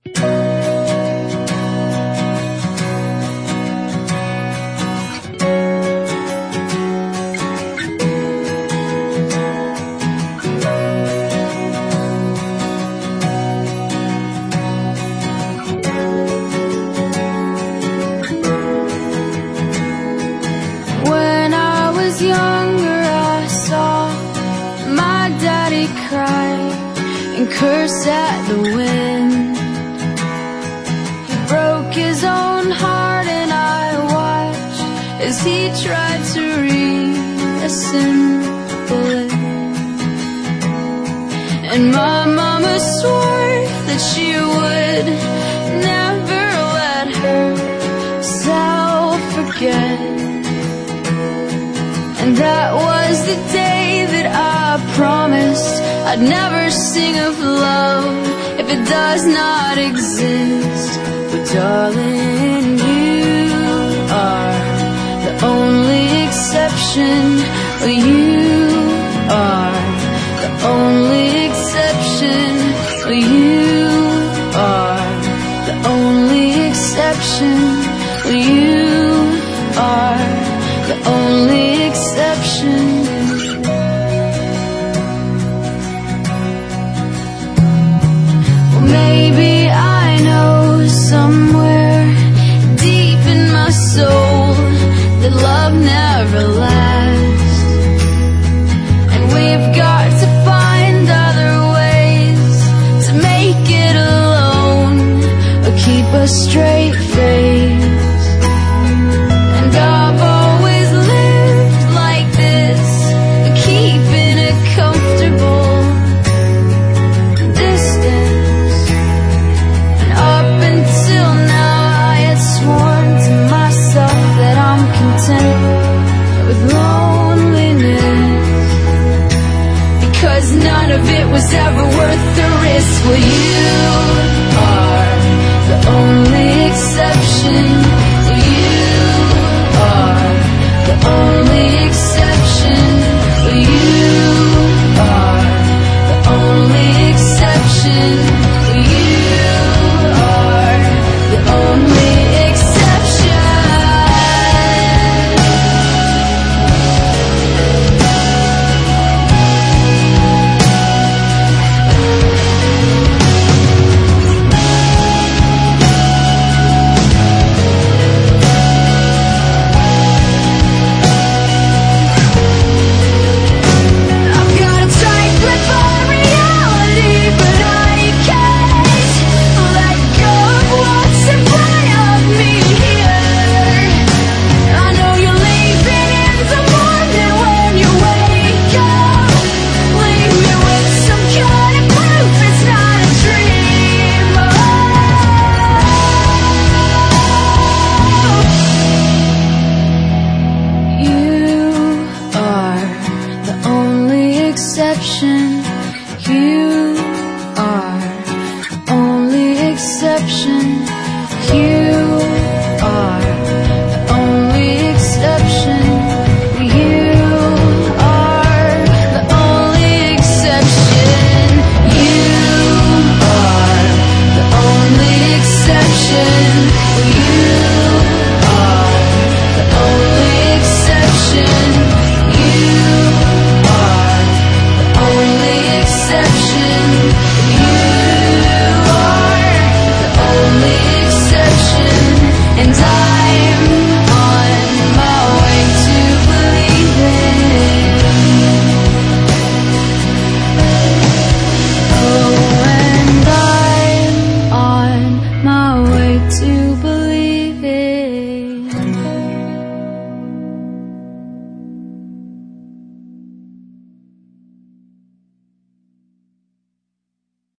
Younger, I saw my daddy cry and curse at the wind. He broke his own heart and I watched as he tried to reassemble it. And my mama swore that she would never let herself forget. And that was the day that I promised I'd never sing of love if it does not exist. But darling, you are the only exception. You are the only exception. You are the only exception. You are the only exception. Well, maybe I know somewhere deep in my soul that love never lasts, and we've got to find other ways to make it alone or keep a straight face. And I've always lived like this, keeping a comfortable distance. And up until now I had sworn to myself that I'm content with loneliness, because none of it was ever worth the risk. Well, you are the only exception. The only exception. You are the only exception. You are the only exception. You are only exception. You